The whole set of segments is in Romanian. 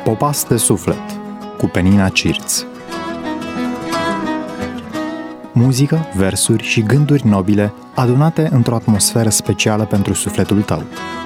Popas de suflet cu Penina Cirț. Muzică, versuri și gânduri nobile adunate într-o atmosferă specială pentru sufletul tău.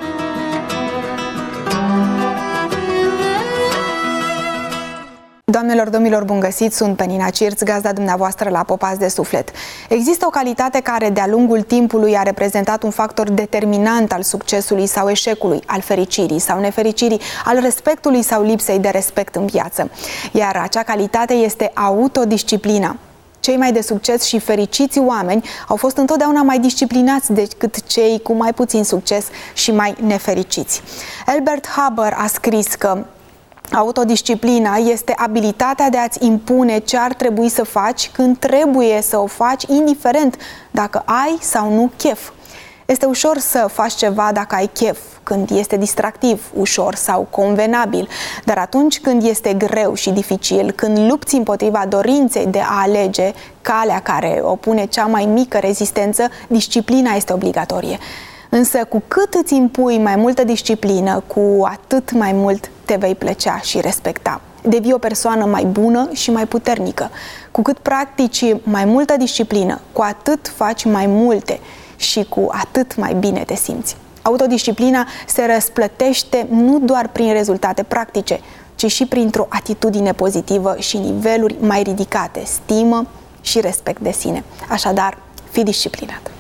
Doamnelor, domnilor, bun găsit! Sunt Penina Cirț, gazda dumneavoastră la Popas de suflet. Există o calitate care de-a lungul timpului a reprezentat un factor determinant al succesului sau eșecului, al fericirii sau nefericirii, al respectului sau lipsei de respect în viață. Iar acea calitate este autodisciplina. Cei mai de succes și fericiți oameni au fost întotdeauna mai disciplinați decât cei cu mai puțin succes și mai nefericiți. Albert Haber a scris că autodisciplina este abilitatea de a-ți impune ce ar trebui să faci când trebuie să o faci, indiferent dacă ai sau nu chef. Este ușor să faci ceva dacă ai chef, când este distractiv, ușor sau convenabil, dar atunci când este greu și dificil, când lupți împotriva dorinței de a alege calea care opune cea mai mică rezistență, disciplina este obligatorie. Însă cu cât îți impui mai multă disciplină, cu atât mai mult te vei plăcea și respecta. Devii o persoană mai bună și mai puternică. Cu cât practici mai multă disciplină, cu atât faci mai multe și cu atât mai bine te simți. Autodisciplina se răsplătește nu doar prin rezultate practice, ci și printr-o atitudine pozitivă și niveluri mai ridicate, stimă și respect de sine. Așadar, fii disciplinat!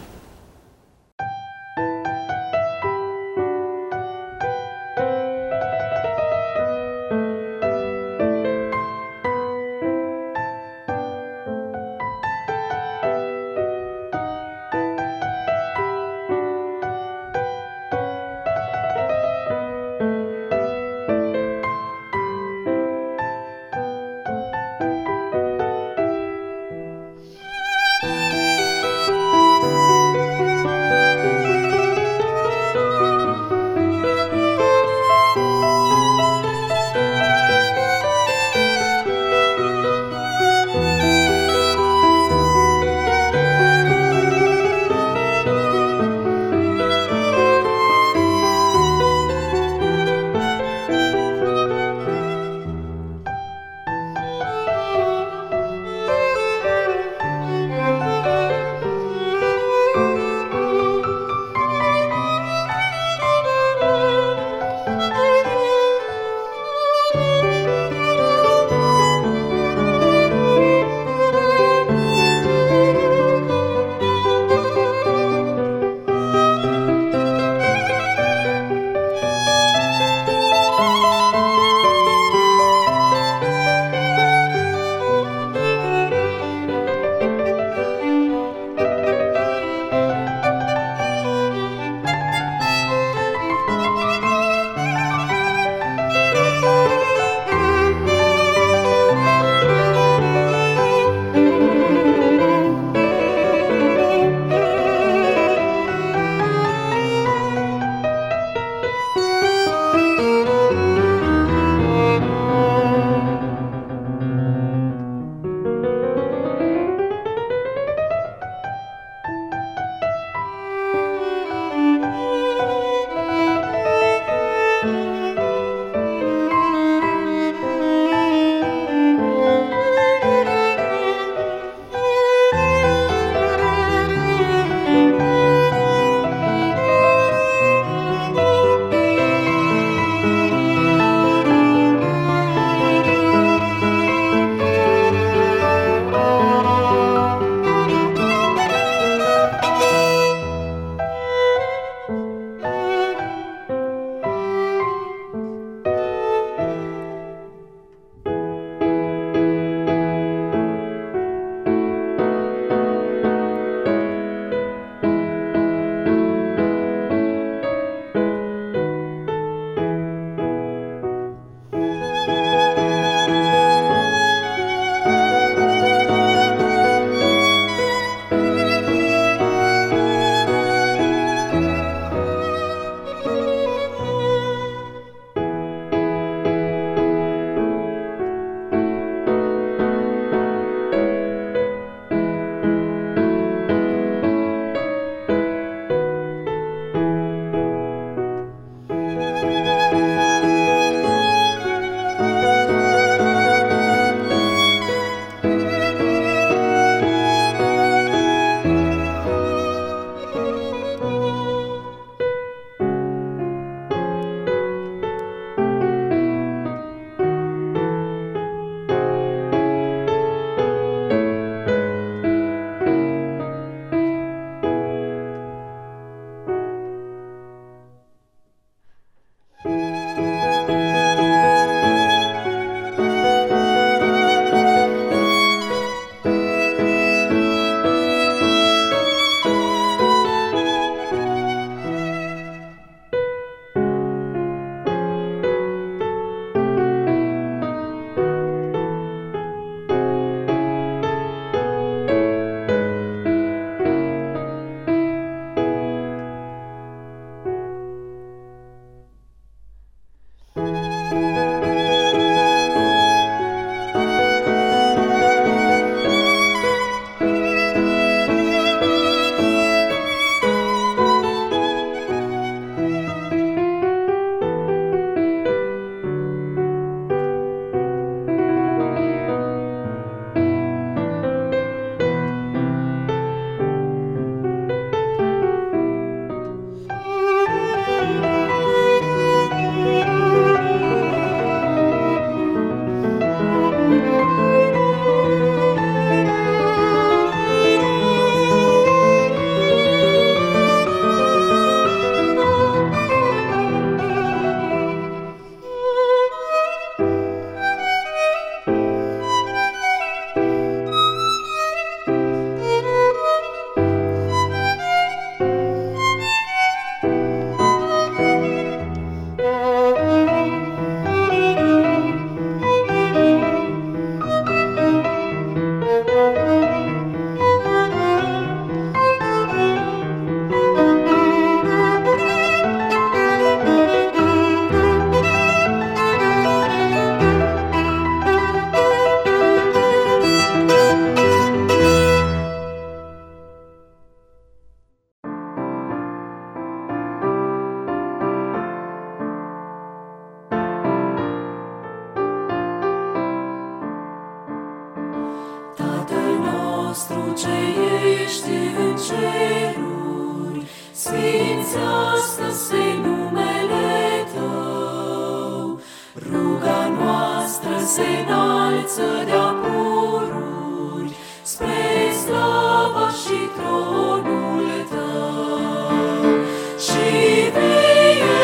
ce ești în ceruri, sfințească-se numele Tău. Ruga noastră se înalță de-a pururi spre slava și tronul Tău. Și vie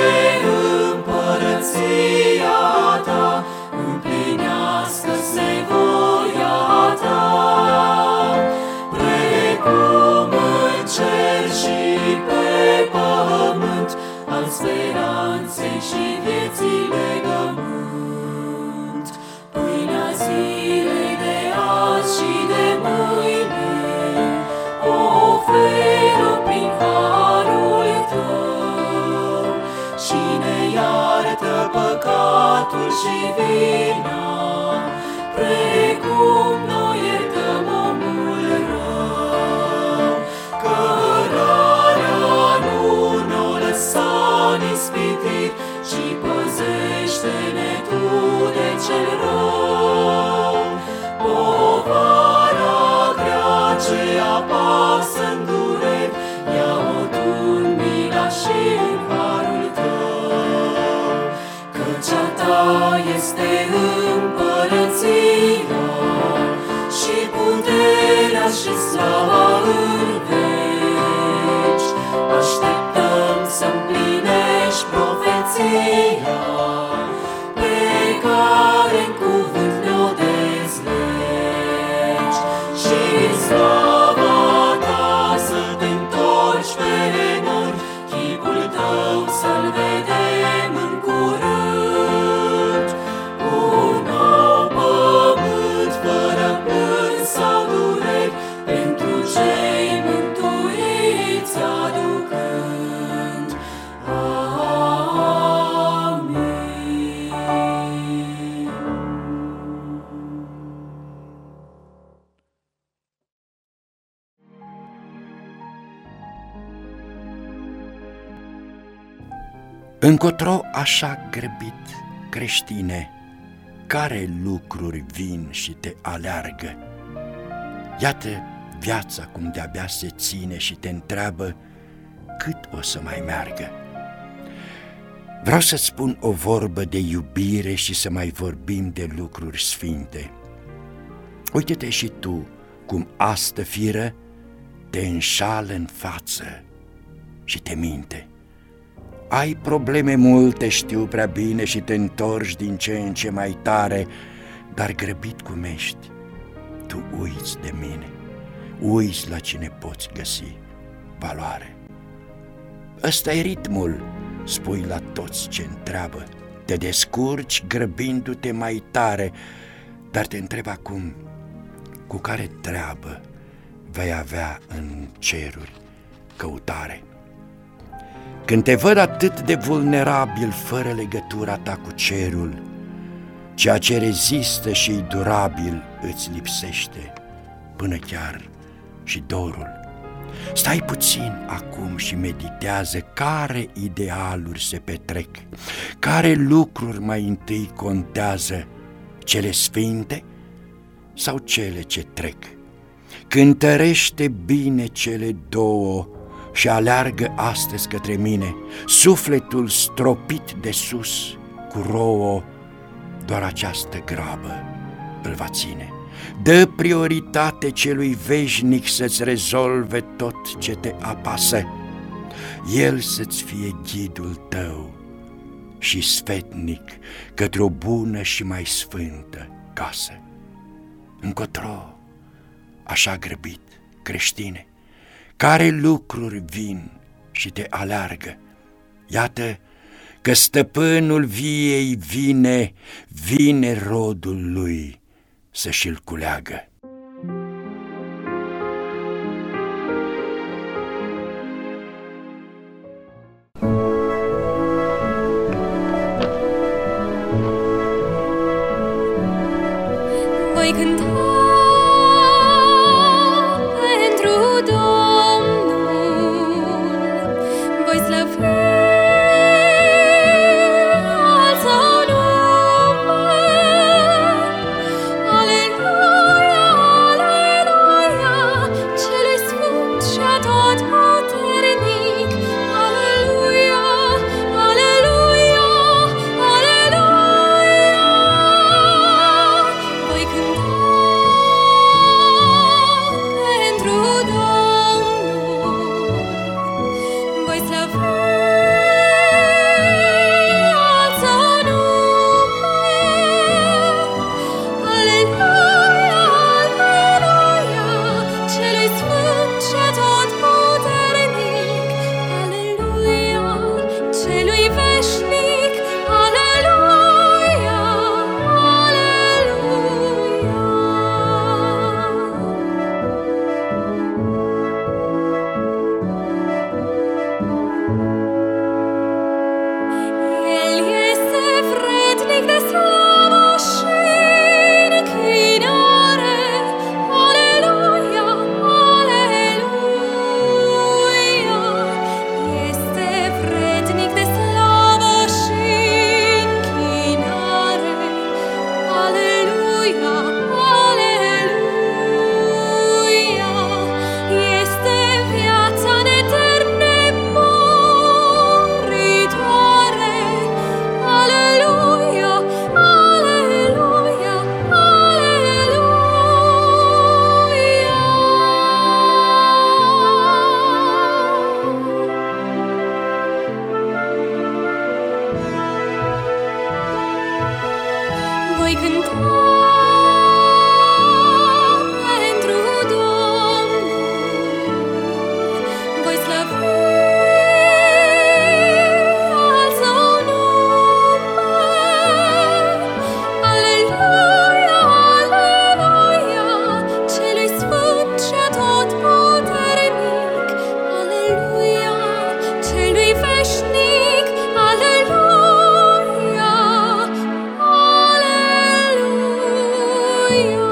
împărăția Ta, împlinească-se voia Ta, precum în cer și pe pământ, al speranței și vieții legământ. Pâinea zilei de azi și de mâine o oferă prin harul Tău și ne iartă păcatul și vina, precum noi iertăm omul rău. Cărarea nu ne-o lăsa n'ispitit, ci păzește-ne Tu de cel rău. Povara grea ce apasă-n dureri, ia-o Tu în mila și în harul Tău. Căci a Ta este împărăția și puterea și slava în veci. Așteptăm să împlinești profeția pe care în cuvânt ne-o dezlegi. Și în slava Ta să Te întorci pe nori, chipul Tău să-L vedem în curând. Un nou pământ fără plâns sau dureri, pentru cei mântuiți aducând. Amin. Încotro așa grăbit, creștine, care lucruri vin și te aleargă? Iată viața cum de-abia se ține și te întreabă cât o să mai meargă. Vreau să-ți spun o vorbă de iubire și să mai vorbim de lucruri sfinte. Uite-te și tu cum astă firă te înșală în față și te minte. Ai probleme multe, știu prea bine, și te întorci din ce în ce mai tare, dar grăbit cum ești, tu uiți de mine, uiți la cine poți găsi valoare. Ăsta e ritmul, spui la toți ce întreabă, te descurci grăbindu-te mai tare, dar te întreb acum, cu care treabă vei avea în ceruri căutare? Când te văd atât de vulnerabil, fără legătura ta cu cerul, ceea ce rezistă și e durabil îți lipsește, până chiar și dorul. Stai puțin acum și meditează care idealuri se petrec, care lucruri mai întâi contează, cele sfinte sau cele ce trec. Cântărește bine cele două și aleargă astăzi către mine, sufletul stropit de sus cu rouă, doar această grabă îl va ține. Dă prioritate celui veșnic să-ți rezolve tot ce te apasă, el să-ți fie ghidul tău și sfetnic către o bună și mai sfântă casă. Încotro, așa grăbit, creștine, care lucruri vin și te aleargă? Iată că stăpânul viei vine rodul lui să și-l culeagă. Voi cânta pentru Domnul, voi slăvi al Său nume. Aleluia, aleluia, veșnic. Aleluia, El este vrednic de slavă și închinare. Aleluia, aleluia. Este vrednic de slavă și închinare. Aleluia, aleluia. Este viața eternă moritoare. Aleluia, aleluia, aleluia. Voi cânta pentru Domnul, voi slăvi al Său nume. Aleluia, aleluia, Celui Sfânt și Atotputernic. Aleluia, Celui veșnic. Aleluia, aleluia,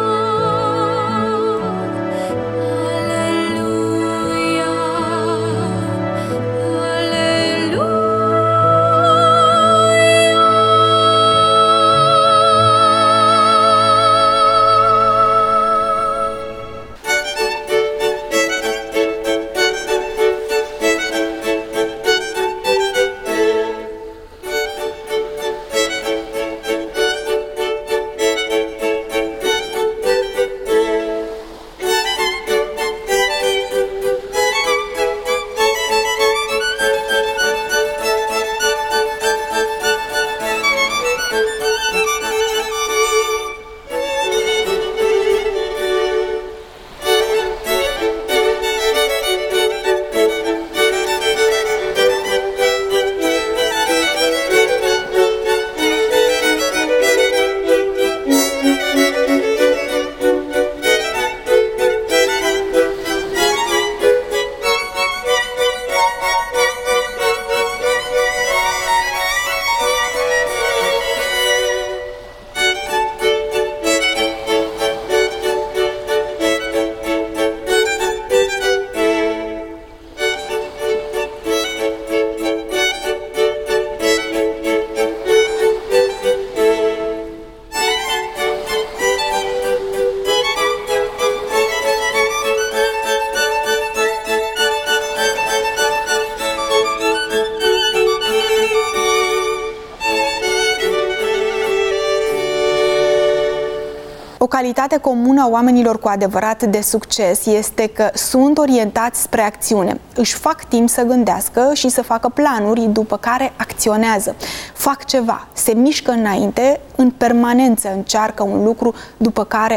O calitate comună a oamenilor cu adevărat de succes este că sunt orientați spre acțiune. Își fac timp să gândească și să facă planuri, după care acționează. Fac ceva, se mișcă înainte, în permanență încearcă un lucru, după care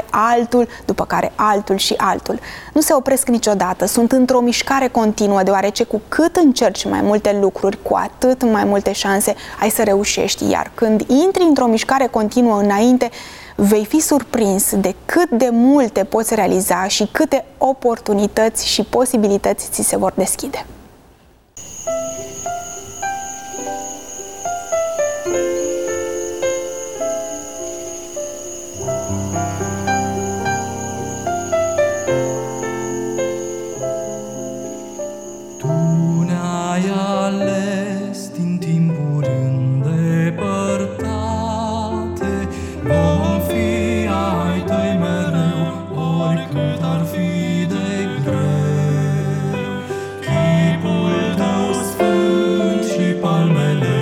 altul și altul. Nu se opresc niciodată, sunt într-o mișcare continuă, deoarece cu cât încerci mai multe lucruri, cu atât mai multe șanse ai să reușești. Iar când intri într-o mișcare continuă înainte, vei fi surprins de cât de multe poți realiza și câte oportunități și posibilități ți se vor deschide. Tu ne-ai ales din timpuri îndepărtate, vom fi ai tăi mereu, oricât ar fi de greu. Chipul tău sfânt și palmele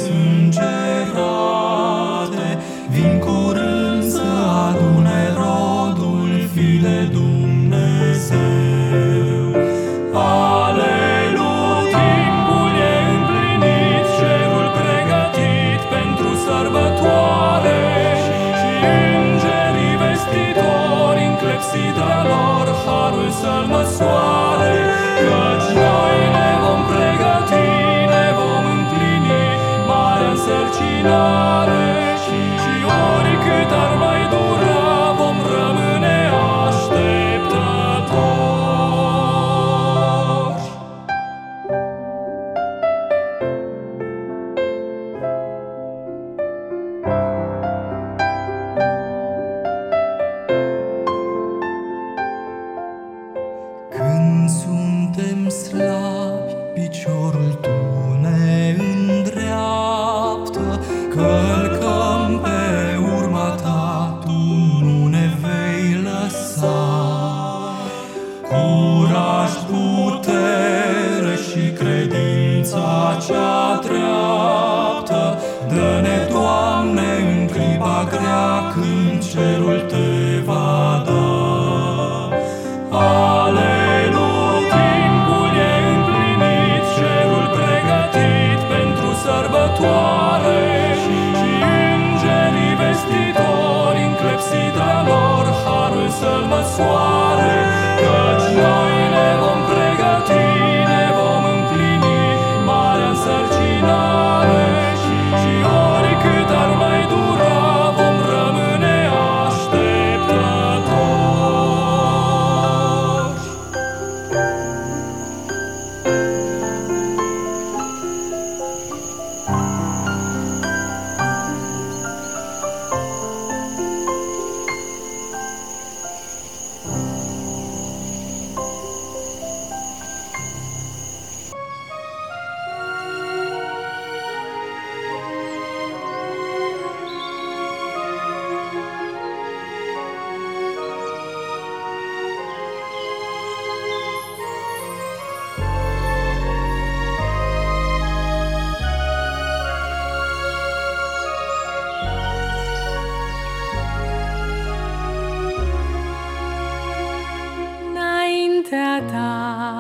îngerate vin curând să adune rodul fi de Dumnezeu. Aleluia, timpul e împlinit, cerul pregătit pentru sărbătoare și îngerii vestitori în clepsidra lor harul să-l măsoare. Căci noi ne vom pregăti, ne vom împlini, însărcinare și oricât ar mai dura, vom rămâne așteptători. Când suntem slabi, piciorul tu ne îndreaptă, călcăm pe urma ta, tu nu ne vei lăsa. Curaj, putere și credința cea dreaptă, dă-ne, Doamne, în clipa grea când cerul te va da. Aleluia, timpul e împlinit, cerul pregătit pentru sărbătoare și îngerii vestitori în clepsidra lor harul să-l măsoare, căci noi ne vom pregăti, ne vom împlini marea însărcinare și oricât ar mai dura, vom rămâne așteptători. Înaintea ta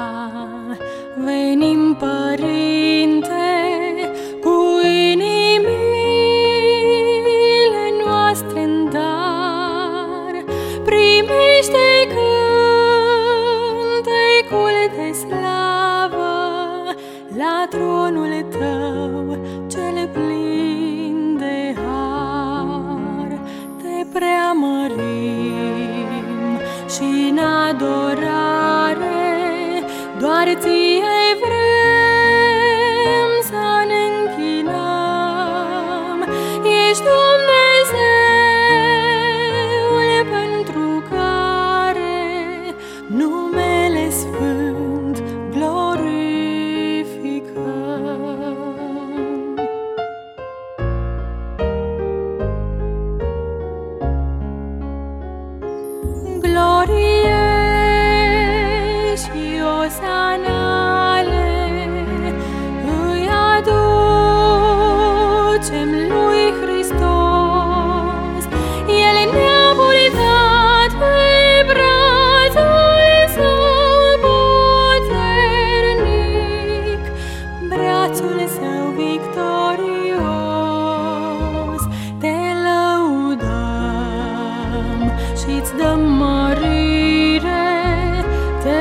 venim, Părinte, cu inimile noastre în dar. Primește cântecul de slavă la tronul tău cel plin de har. Te preamărim și în adorare doar ție vrem să ne închinăm. Ești Dumnezeul pentru care numele sfânt glorificăm. Glorie și osanale îi aducem lui Hristos. El ne-a purtat pe brațul său puternic, brațul său victorios. Te lăudăm și-ți dăm mărire, te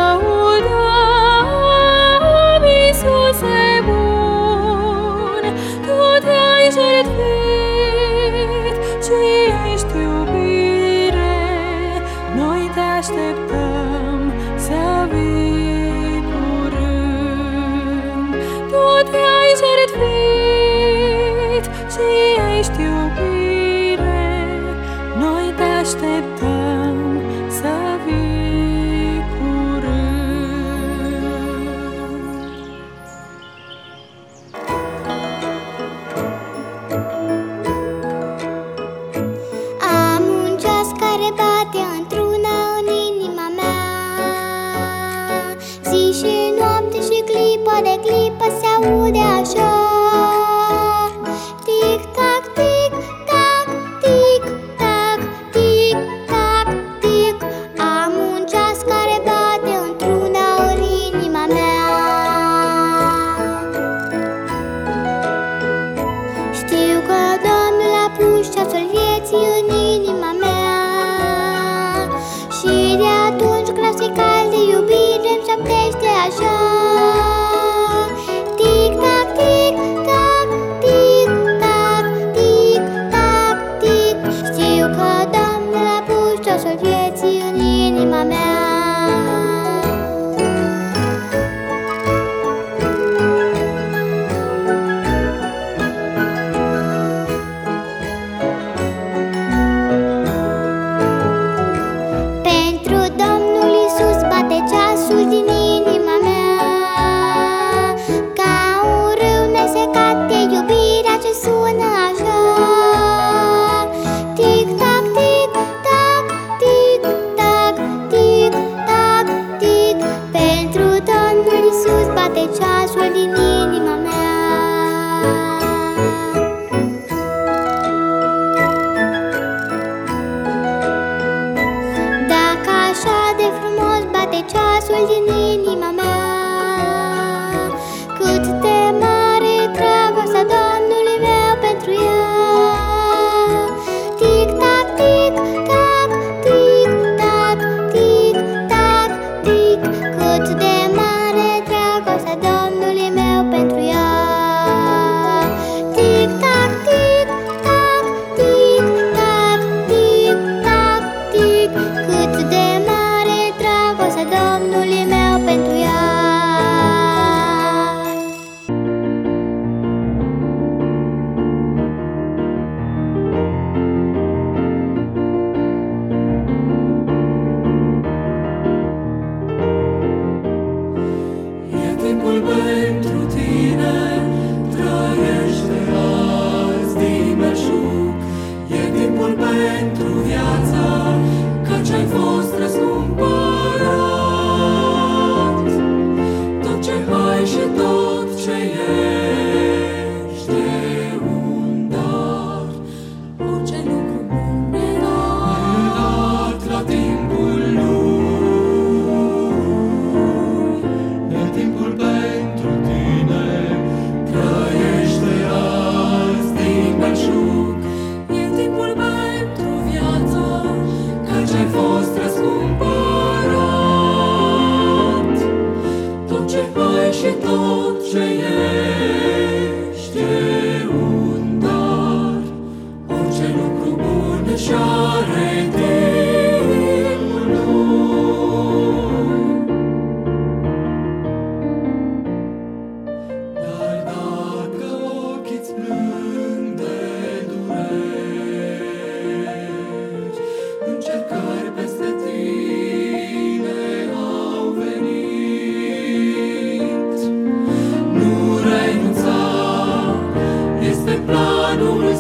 lăudăm, Iisuse bun. Tu te-ai jertfit și ești iubire, noi te așteptăm să vii curând. Tu te-ai jertfit și ești iubire, noi te așteptăm să vii curând. Am un ceas care bate într-una în inima mea, zi și noapte și clipă de clipă se aude așa. Tic-tac, tic-tac, tic-tac, tic-tac, tic. Am un ceas care bate într-una în inima mea. Știu că Domnul a pus ceasul vieții în inima mea și de atunci glasul cald de iubire îmi șoptește așa. Tic-tac, tic-tac, tic-tac.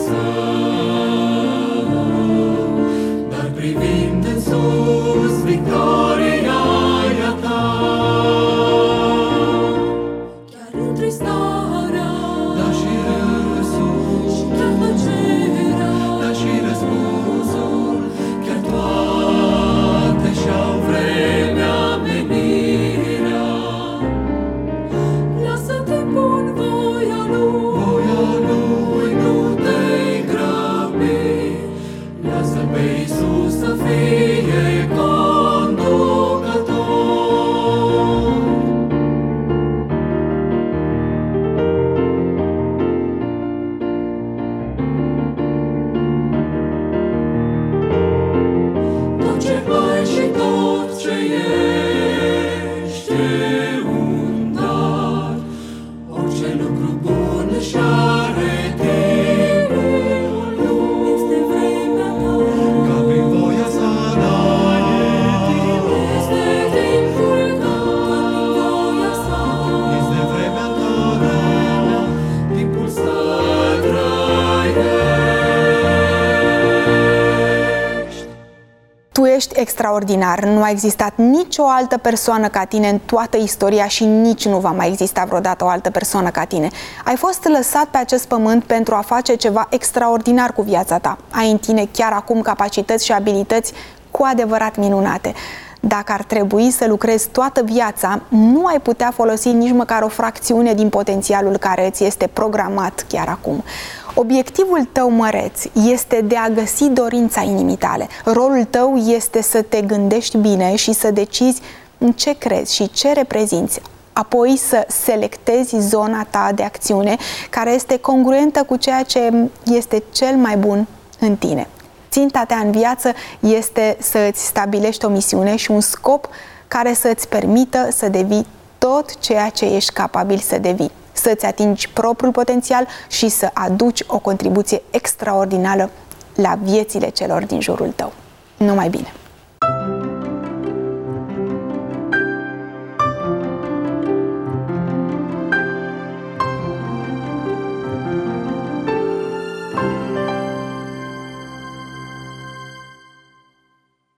dar privind în sus, victoria e a ta. Chiar întristarea, dar și râsul, și chiar tăcerea, dar și răspunsul, chiar toate și-au vremea, menirea. Lasă-te bun voia Lui, nu te-i grăbi. Lasă pe Iisus să fie conducător. Tot ce ai și tot ce ești e un dar. Orice lucru bun își are timpul lui. Este vremea ta, ca prin voia sa, este timpul tău, ca prin voia sa. Este vremea ta, timpul să trăiești. Tu ești extraordinar, nu a existat nicio altă persoană ca tine în toată istoria și nici nu va mai exista vreodată o altă persoană ca tine. Ai fost lăsat pe acest pământ pentru a face ceva extraordinar cu viața ta. Ai în tine chiar acum capacități și abilități cu adevărat minunate. Dacă ar trebui să lucrezi toată viața, nu ai putea folosi nici măcar o fracțiune din potențialul care îți este programat chiar acum. Obiectivul tău măreț este de a găsi dorința inimii tale. Rolul tău este să te gândești bine și să decizi în ce crezi și ce reprezinți. Apoi să selectezi zona ta de acțiune care este congruentă cu ceea ce este cel mai bun în tine. Ținta ta în viață este să îți stabilești o misiune și un scop care să îți permită să devii tot ceea ce ești capabil să devii, să-ți atingi propriul potențial și să aduci o contribuție extraordinară la viețile celor din jurul tău. Numai bine!